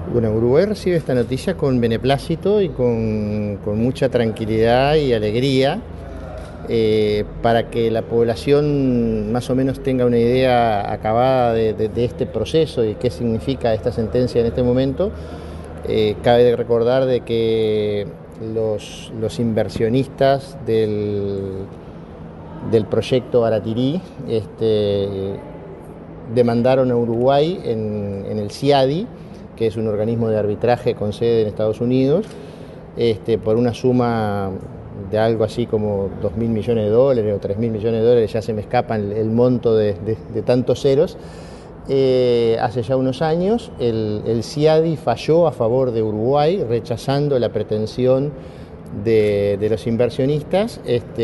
Bueno, Uruguay recibe esta noticia con beneplácito y con mucha tranquilidad y alegría, para que la población más o menos tenga una idea acabada de este proceso y qué significa esta sentencia en este momento. Cabe recordar de que los inversionistas del proyecto Baratirí demandaron a Uruguay en el CIADI, que es un organismo de arbitraje con sede en Estados Unidos, por una suma de algo así como 2.000 millones de dólares o 3.000 millones de dólares, ya se me escapa el monto de tantos ceros. Hace ya unos años el CIADI falló a favor de Uruguay, rechazando la pretensión de los inversionistas,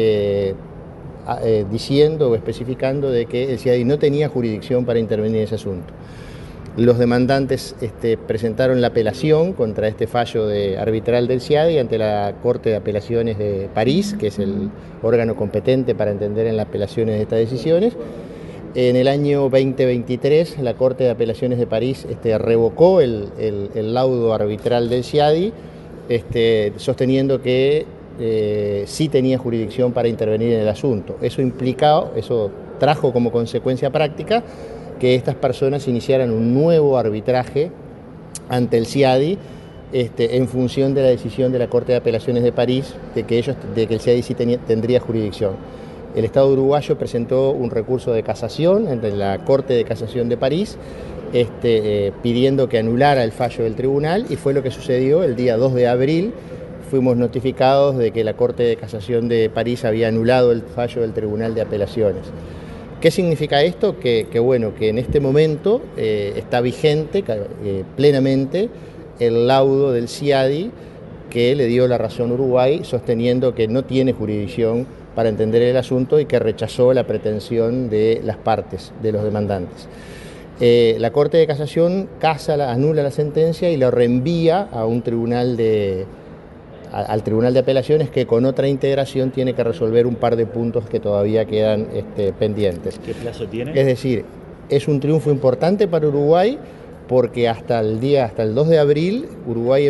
diciendo o especificando de que el CIADI no tenía jurisdicción para intervenir en ese asunto. Los demandantes presentaron la apelación contra este fallo arbitral del CIADI ante la Corte de Apelaciones de París, que es el órgano competente para entender en las apelaciones de estas decisiones. En el año 2023, la Corte de Apelaciones de París revocó el laudo arbitral del CIADI, sosteniendo que sí tenía jurisdicción para intervenir en el asunto. Eso trajo como consecuencia práctica que estas personas iniciaran un nuevo arbitraje ante el CIADI, en función de la decisión de la Corte de Apelaciones de París de que el CIADI sí tendría jurisdicción. El Estado uruguayo presentó un recurso de casación ante la Corte de Casación de París, pidiendo que anulara el fallo del tribunal, y fue lo que sucedió el día 2 de abril. Fuimos notificados de que la Corte de Casación de París había anulado el fallo del Tribunal de Apelaciones. ¿Qué significa esto? Que en este momento está vigente plenamente el laudo del CIADI, que le dio la razón a Uruguay, sosteniendo que no tiene jurisdicción para entender el asunto y que rechazó la pretensión de las partes, de los demandantes. La Corte de Casación anula la sentencia y lo reenvía a un al Tribunal de Apelaciones, que con otra integración tiene que resolver un par de puntos que todavía quedan pendientes. ¿Qué plazo tiene? Es decir, es un triunfo importante para Uruguay, porque hasta el 2 de abril Uruguay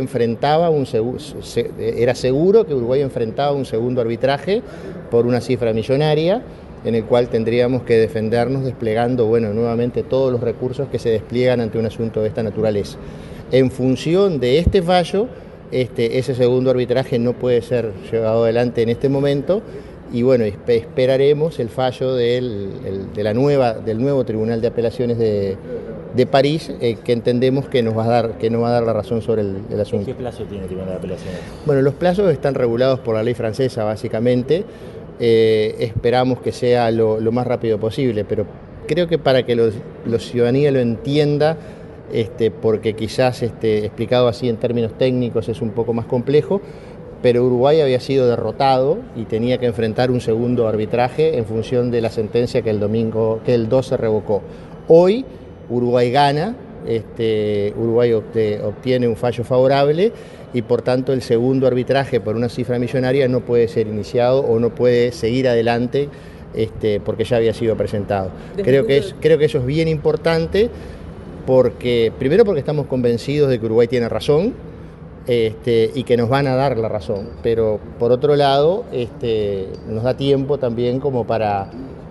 era seguro que Uruguay enfrentaba un segundo arbitraje por una cifra millonaria, en el cual tendríamos que defendernos desplegando nuevamente todos los recursos que se despliegan ante un asunto de esta naturaleza. En función de este fallo, ese segundo arbitraje no puede ser llevado adelante en este momento, y esperaremos el fallo del nuevo Tribunal de Apelaciones de París, que entendemos que nos va a dar la razón sobre el asunto. ¿Qué plazo tiene el Tribunal de Apelaciones? Bueno, los plazos están regulados por la ley francesa, básicamente. Esperamos que sea lo más rápido posible, pero creo que para que la ciudadanía lo entienda, porque quizás explicado así en términos técnicos es un poco más complejo, pero Uruguay había sido derrotado y tenía que enfrentar un segundo arbitraje en función de la sentencia que el 2 se revocó. Hoy Uruguay gana, Uruguay obtiene un fallo favorable, y por tanto el segundo arbitraje por una cifra millonaria no puede ser iniciado o no puede seguir adelante, porque ya había sido presentado. Creo que eso es bien importante, primero porque estamos convencidos de que Uruguay tiene razón, y que nos van a dar la razón, pero por otro lado nos da tiempo también como para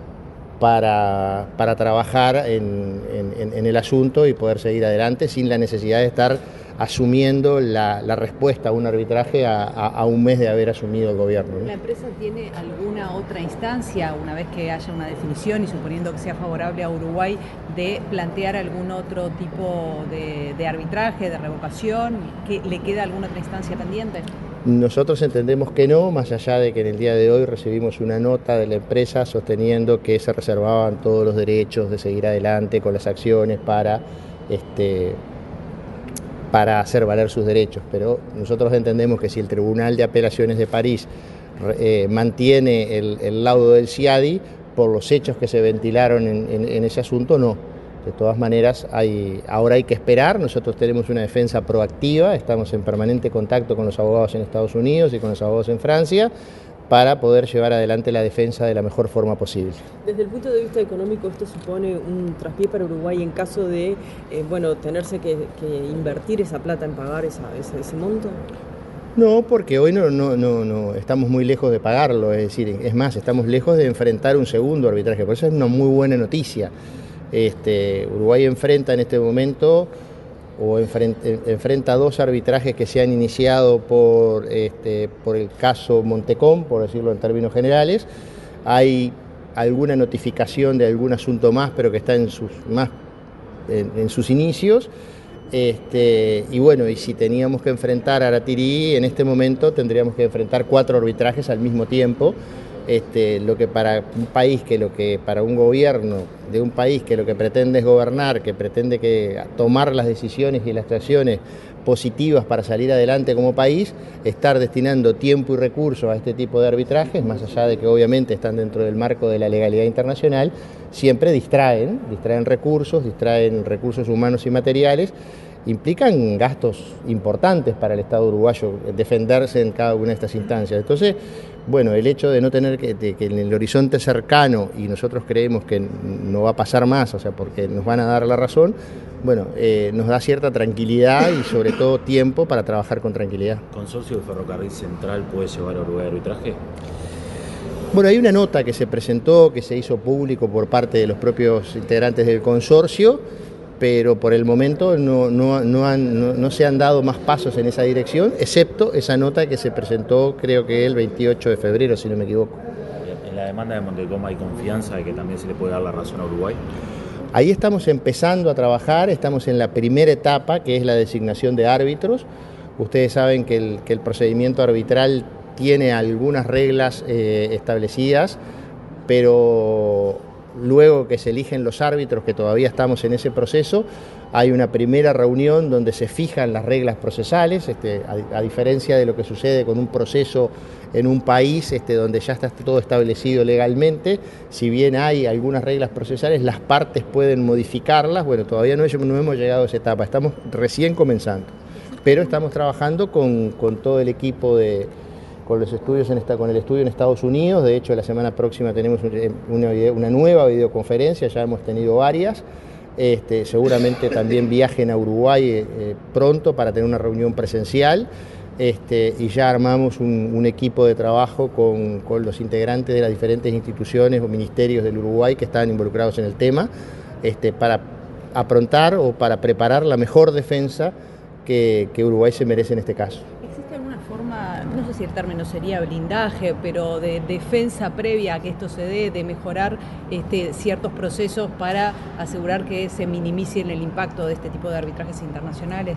trabajar en el asunto y poder seguir adelante sin la necesidad de estar asumiendo la respuesta a un arbitraje a un mes de haber asumido el gobierno, ¿no? ¿La empresa tiene alguna otra instancia, una vez que haya una definición y suponiendo que sea favorable a Uruguay, de plantear algún otro tipo de arbitraje, de revocación? ¿Le queda alguna otra instancia pendiente? Nosotros entendemos que no, más allá de que en el día de hoy recibimos una nota de la empresa sosteniendo que se reservaban todos los derechos de seguir adelante con las acciones para hacer valer sus derechos, pero nosotros entendemos que si el Tribunal de Apelaciones de París mantiene el laudo del CIADI, por los hechos que se ventilaron en ese asunto, no. De todas maneras, ahora hay que esperar. Nosotros tenemos una defensa proactiva, estamos en permanente contacto con los abogados en Estados Unidos y con los abogados en Francia, para poder llevar adelante la defensa de la mejor forma posible. Desde el punto de vista económico, ¿esto supone un traspié para Uruguay en caso de tenerse que invertir esa plata en pagar ese monto? No, porque hoy no estamos muy lejos de pagarlo, es decir, es más, estamos lejos de enfrentar un segundo arbitraje, por eso es una muy buena noticia. Uruguay enfrenta en este momento enfrenta dos arbitrajes que se han iniciado por el caso Montecón, por decirlo en términos generales. Hay alguna notificación de algún asunto más, pero que está en sus inicios. Y bueno, y si teníamos que enfrentar a Aratirí, en este momento tendríamos que enfrentar 4 arbitrajes al mismo tiempo. Lo que para un país para un gobierno de un país que lo que pretende es gobernar, que pretende tomar las decisiones y las acciones positivas para salir adelante como país, estar destinando tiempo y recursos a este tipo de arbitrajes, más allá de que obviamente están dentro del marco de la legalidad internacional, siempre distraen recursos humanos y materiales, implican gastos importantes para el Estado uruguayo defenderse en cada una de estas instancias. Entonces, bueno, el hecho de no tener que en el horizonte cercano, y nosotros creemos que no va a pasar más, o sea, porque nos van a dar la razón, bueno, nos da cierta tranquilidad y sobre todo tiempo para trabajar con tranquilidad. ¿El consorcio de Ferrocarril Central puede llevar a Uruguay a arbitraje? Bueno, hay una nota que se presentó, que se hizo público por parte de los propios integrantes del consorcio, pero por el momento no se han dado más pasos en esa dirección, excepto esa nota que se presentó, creo que el 28 de febrero, si no me equivoco. ¿En la demanda de Montecón hay confianza de que también se le puede dar la razón a Uruguay? Ahí estamos empezando a trabajar, estamos en la primera etapa, que es la designación de árbitros. Ustedes saben que el procedimiento arbitral tiene algunas reglas establecidas, pero luego que se eligen los árbitros, que todavía estamos en ese proceso, hay una primera reunión donde se fijan las reglas procesales, a diferencia de lo que sucede con un proceso en un país donde ya está todo establecido legalmente. Si bien hay algunas reglas procesales, las partes pueden modificarlas. Bueno, todavía no hemos llegado a esa etapa, estamos recién comenzando, pero estamos trabajando con todo el equipo con el estudio en Estados Unidos. De hecho, la semana próxima tenemos una nueva videoconferencia, ya hemos tenido varias. Seguramente también viajen a Uruguay pronto para tener una reunión presencial, y ya armamos un equipo de trabajo con los integrantes de las diferentes instituciones o ministerios del Uruguay que están involucrados en el tema, para aprontar o para preparar la mejor defensa que Uruguay se merece en este caso. ¿Existe alguna forma, no sé si el término sería blindaje, pero de defensa previa a que esto se dé, de mejorar ciertos procesos para asegurar que se minimice el impacto de este tipo de arbitrajes internacionales?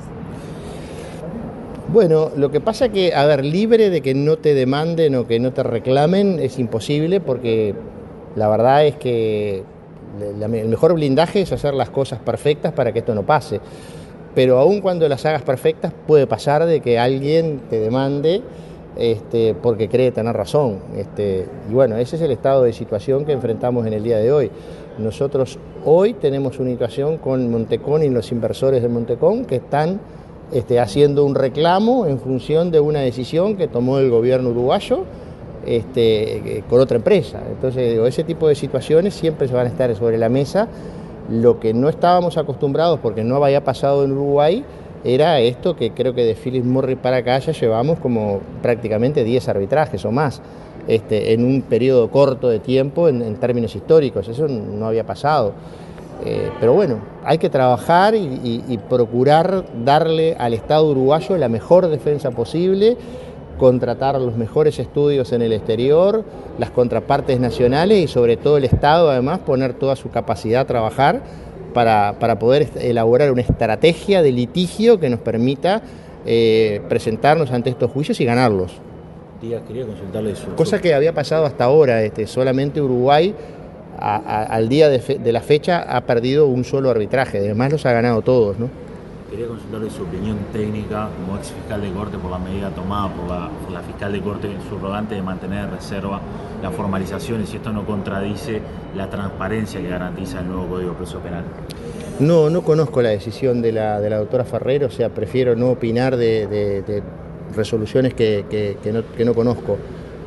Bueno, lo que pasa que, libre de que no te demanden o que no te reclamen es imposible, porque la verdad es que el mejor blindaje es hacer las cosas perfectas para que esto no pase. Pero aun cuando las hagas perfectas, puede pasar de que alguien te demande porque cree tener razón. Y bueno, ese es el estado de situación que enfrentamos en el día de hoy. Nosotros hoy tenemos una situación con Montecón y los inversores de Montecón que están haciendo un reclamo en función de una decisión que tomó el gobierno uruguayo con otra empresa. Entonces, ese tipo de situaciones siempre se van a estar sobre la mesa. Lo que no estábamos acostumbrados, porque no había pasado en Uruguay, era esto que creo que de Philip Morris para acá ya llevamos como prácticamente 10 arbitrajes o más, en un periodo corto de tiempo en términos históricos. Eso no había pasado. Pero bueno, hay que trabajar y procurar darle al Estado uruguayo la mejor defensa posible, contratar los mejores estudios en el exterior, las contrapartes nacionales y sobre todo el Estado, además, poner toda su capacidad a trabajar para poder elaborar una estrategia de litigio que nos permita presentarnos ante estos juicios y ganarlos. Díaz, quería consultarle su... Cosa que había pasado hasta ahora, solamente Uruguay al día de la fecha ha perdido un solo arbitraje, además los ha ganado todos, ¿no? Quería consultarle su opinión técnica como ex fiscal de Corte por la medida tomada por la fiscal de Corte subrogante de mantener en reserva la formalización y si esto no contradice la transparencia que garantiza el nuevo Código Procesal Penal. No conozco la decisión de la doctora Ferrero, o sea, prefiero no opinar de resoluciones que no conozco.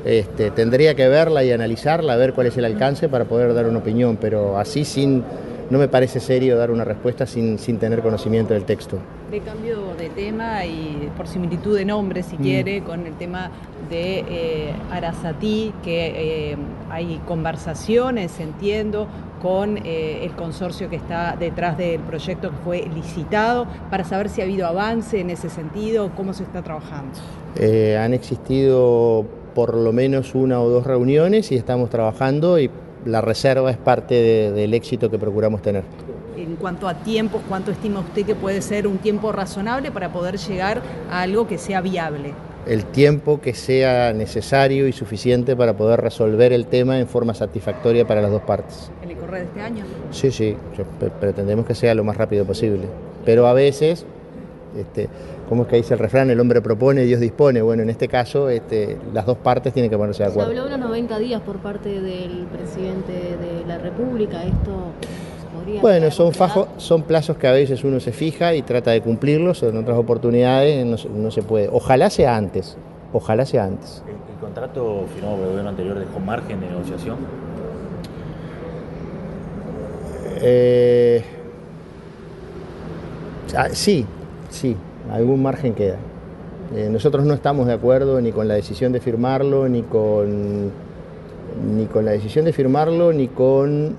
Tendría que verla y analizarla, a ver cuál es el alcance para poder dar una opinión, pero así no me parece serio dar una respuesta sin tener conocimiento del texto. De cambio de tema y por similitud de nombre, si quiere, con el tema de Arasatí, que hay conversaciones, entiendo, con el consorcio que está detrás del proyecto que fue licitado, para saber si ha habido avance en ese sentido, cómo se está trabajando. Han existido por lo menos 1 o 2 reuniones y estamos trabajando, y la reserva es parte del éxito que procuramos tener. En cuanto a tiempos, ¿cuánto estima usted que puede ser un tiempo razonable para poder llegar a algo que sea viable? El tiempo que sea necesario y suficiente para poder resolver el tema en forma satisfactoria para las 2 partes. ¿En el correr de este año? Sí, pretendemos que sea lo más rápido posible. Pero a veces, ¿cómo es que dice el refrán? El hombre propone, Dios dispone. Bueno, en este caso, las 2 partes tienen que ponerse de acuerdo. Se habló de unos 90 días por parte del presidente de la República. ¿Esto podría Bueno, ser son plazos que a veces uno se fija y trata de cumplirlos, en otras oportunidades no se puede. Ojalá sea antes. ¿El contrato firmado por el gobierno anterior dejó margen de negociación? Sí, algún margen queda. Nosotros no estamos de acuerdo ni con la decisión de firmarlo, ni con la decisión de firmarlo, ni con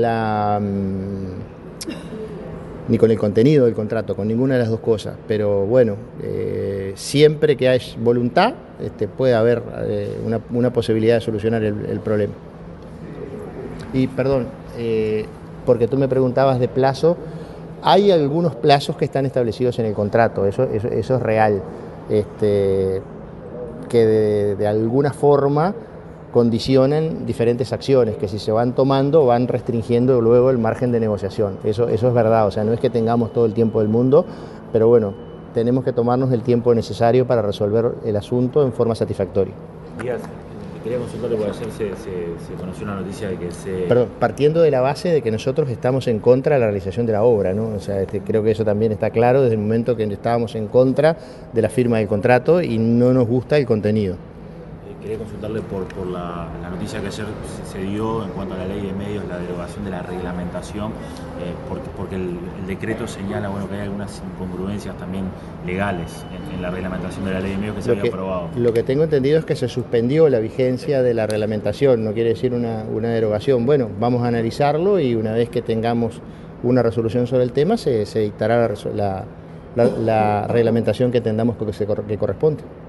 el contenido del contrato, con ninguna de las 2 cosas. Pero bueno, siempre que hay voluntad, puede haber una posibilidad de solucionar el problema. Y perdón, porque tú me preguntabas de plazo. Hay algunos plazos que están establecidos en el contrato, eso es real, que de alguna forma condicionan diferentes acciones, que si se van tomando van restringiendo luego el margen de negociación. Eso es verdad, o sea, no es que tengamos todo el tiempo del mundo, pero bueno, tenemos que tomarnos el tiempo necesario para resolver el asunto en forma satisfactoria. Díaz, quería consultarle, porque ayer se conoció una noticia de que Perdón, partiendo de la base de que nosotros estamos en contra de la realización de la obra, ¿no? O sea, creo que eso también está claro desde el momento que estábamos en contra de la firma del contrato y no nos gusta el contenido. Quería consultarle por la noticia que ayer se dio en cuanto a la ley de medios, la derogación de la reglamentación, porque el decreto señala que hay algunas incongruencias también legales en la reglamentación de la ley de medios que se había aprobado. Lo que tengo entendido es que se suspendió la vigencia de la reglamentación, no quiere decir una derogación. Bueno, vamos a analizarlo y una vez que tengamos una resolución sobre el tema se dictará la reglamentación que entendamos que corresponde.